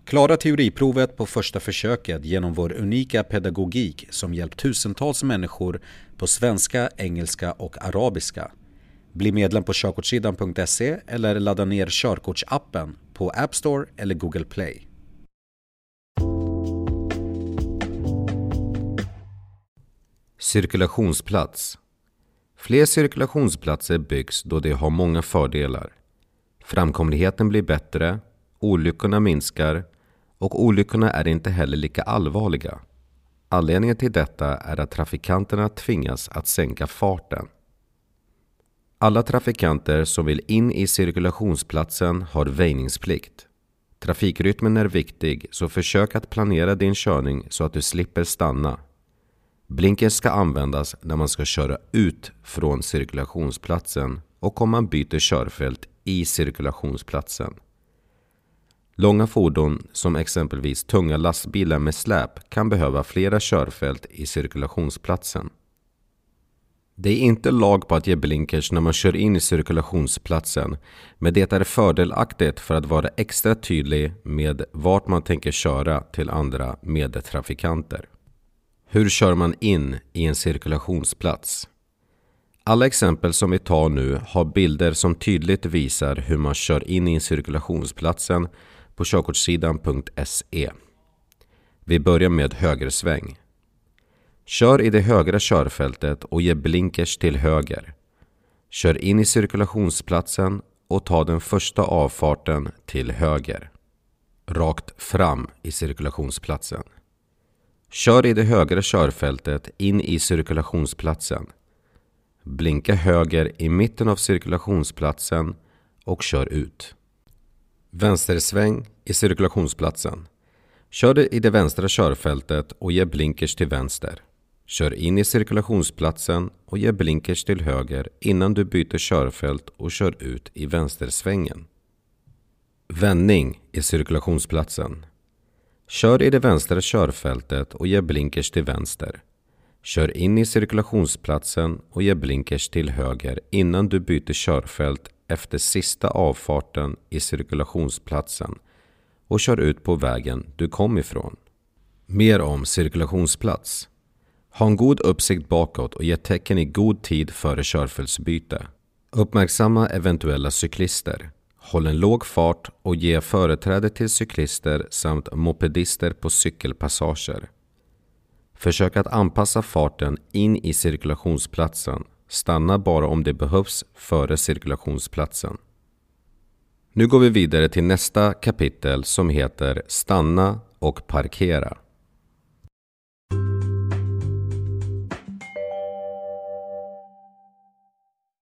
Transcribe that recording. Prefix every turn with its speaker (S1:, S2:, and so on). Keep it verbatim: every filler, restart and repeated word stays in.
S1: Klara teoriprovet på första försöket genom vår unika pedagogik som hjälpt tusentals människor på svenska, engelska och arabiska. Bli medlem på körkortssidan punkt se eller ladda ner körkortsappen på App Store eller Google Play.
S2: Cirkulationsplats. Fler cirkulationsplatser byggs då det har många fördelar. Framkomligheten blir bättre, olyckorna minskar och olyckorna är inte heller lika allvarliga. Anledningen till detta är att trafikanterna tvingas att sänka farten. Alla trafikanter som vill in i cirkulationsplatsen har väjningsplikt. Trafikrytmen är viktig, så försök att planera din körning så att du slipper stanna. Blinkers ska användas när man ska köra ut från cirkulationsplatsen och om man byter körfält i cirkulationsplatsen. Långa fordon som exempelvis tunga lastbilar med släp kan behöva flera körfält i cirkulationsplatsen. Det är inte lag på att ge blinkers när man kör in i cirkulationsplatsen, men det är fördelaktigt för att vara extra tydlig med vart man tänker köra till andra medtrafikanter. Hur kör man in i en cirkulationsplats? Alla exempel som vi tar nu har bilder som tydligt visar hur man kör in i cirkulationsplatsen på körkortssidan punkt se. Vi börjar med högersväng. Kör i det högra körfältet och ge blinkers till höger. Kör in i cirkulationsplatsen och ta den första avfarten till höger. Rakt fram i cirkulationsplatsen. Kör i det högra körfältet in i cirkulationsplatsen. Blinka höger i mitten av cirkulationsplatsen och kör ut. Vänstersväng i cirkulationsplatsen. Kör i det vänstra körfältet och ge blinkers till vänster. Kör in i cirkulationsplatsen och ge blinkers till höger innan du byter körfält och kör ut i vänstersvängen. Vändning i cirkulationsplatsen. Kör i det vänstra körfältet och ge blinkers till vänster. Kör in i cirkulationsplatsen och ge blinkers till höger innan du byter körfält efter sista avfarten i cirkulationsplatsen och kör ut på vägen du kom ifrån. Mer om cirkulationsplats. Ha en god uppsikt bakåt och ge tecken i god tid före körfältsbyte. Uppmärksamma eventuella cyklister. Håll en låg fart och ge företräde till cyklister samt mopedister på cykelpassager. Försök att anpassa farten in i cirkulationsplatsen. Stanna bara om det behövs före cirkulationsplatsen. Nu går vi vidare till nästa kapitel som heter Stanna och parkera.